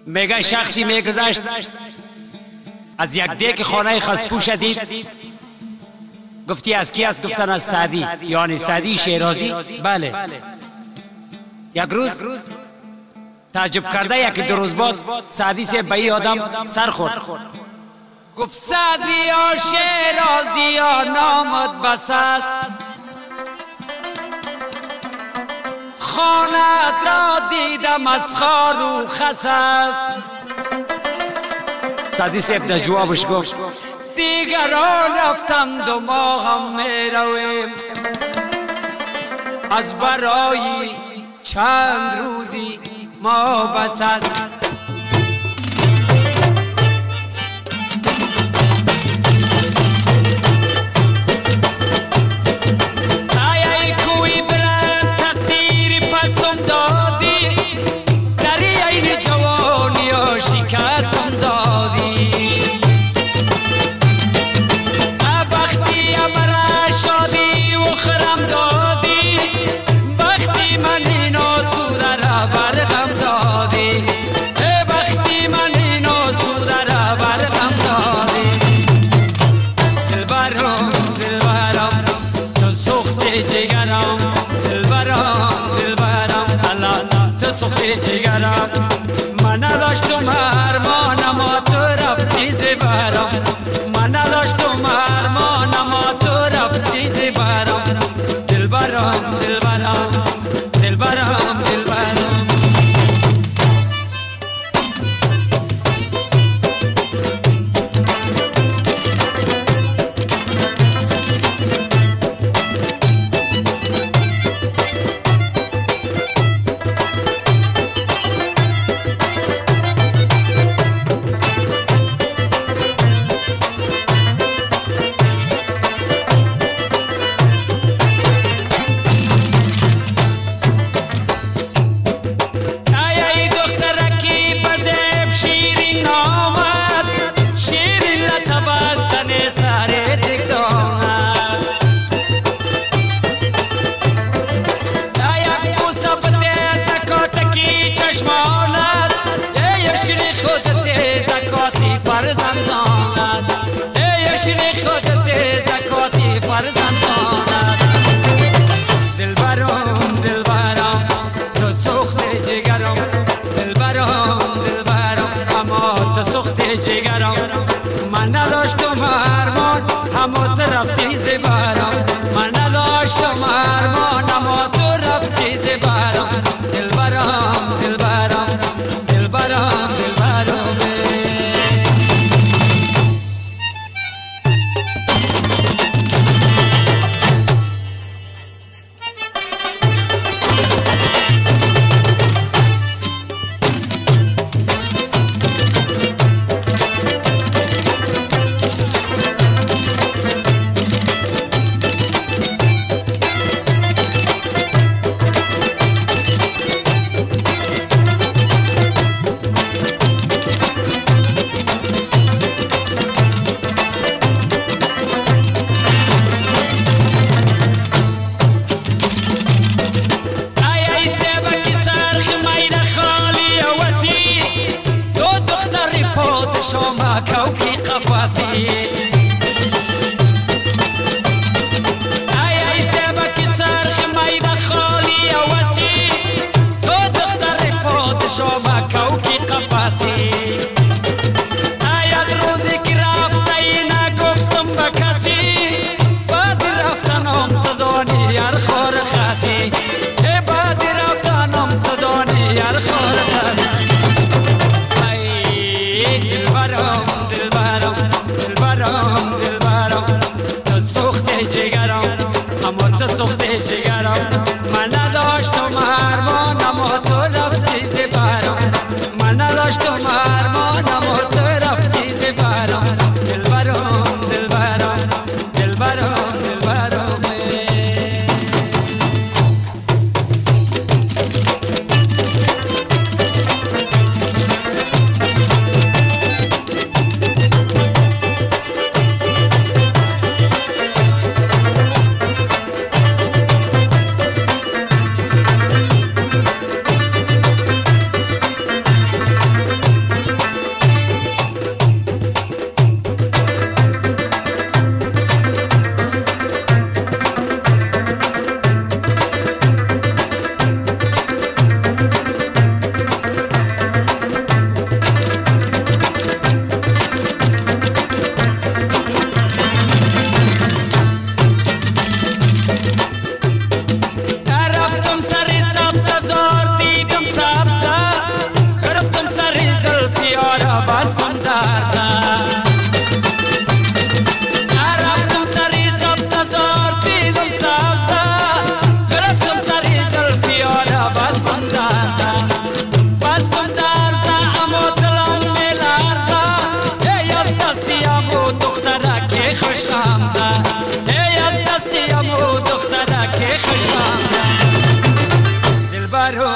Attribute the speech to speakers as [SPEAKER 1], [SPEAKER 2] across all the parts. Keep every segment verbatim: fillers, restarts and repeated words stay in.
[SPEAKER 1] میگه شخصی میگذشت از یک دیگ خانه خسپوش دید. گفتی از کی است؟ گفتن از سعدی، یعنی سعدی شیرازی. بله. یک روز تعجب کرده یک دو روز بعد سعدی سے به این آدم سر خورد. گفت سعدی یا شیرازی یا نامت بس است، خانت را دیدم از خار و خس است. سعدی صاحب در جوابش گفت دیگران رفتند و ما هم می رویم، از برای چند روزی ما بس است. من نداشتم ارمان اما تو رفتی زبرم، من نداشتم ارمان اما تو رفتی زبرم. دلبرم دلبرم دلبرم دلبرم. من نداشتم ارمان اما تو رفتی زبرم، من نداشتم ارمان اما تو رفتی زبرم. دلبرم دلبرم دلبرم دلبرم. شما کوکی قفاسی ای ای سبکی سرخ میده خالی وسی، تو دختر پاد شما کوکی قفاسی. ای از روزی که رفته نگفتم به کسی، بعد رفتنم تو دانی هر خور خاسی، بعد رفتنم تو دانی هر خور خاسی. دلبرم دلبرم دلبرم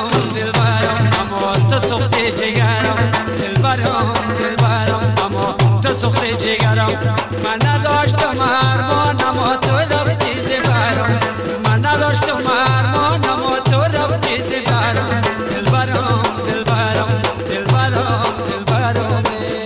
[SPEAKER 1] دلبرم اما تو سوختی جگرم دلبرم دلبرم اما تو سوختی جگرم من نداشتم ارمان اما تو رفتی زبرم من نداشتم ارمان اما تو رفتی زبرم دلبرم دلبرم دلبرم دلبرم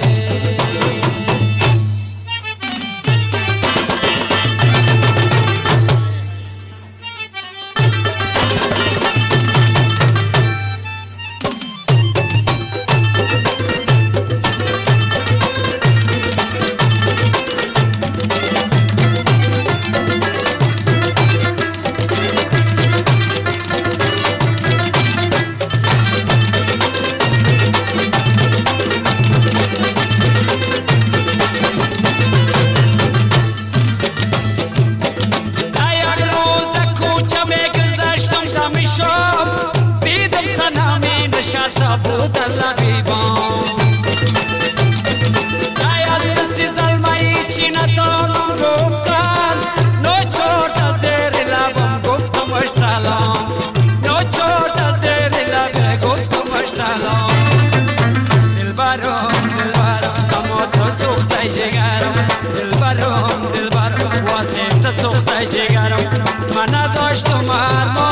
[SPEAKER 1] نشسته بود لبیبان ای از دستی ظلمه‌ای چی نتانم گفتن نو چورد زیر لبم گفتمش سلام نو چورد زیر لبم گفتمش سلام دلبرم دلبرم اما تو سوخته جگرم دلبرم دلبرم واسه تو سوخته جگرم من نداشتم ارمان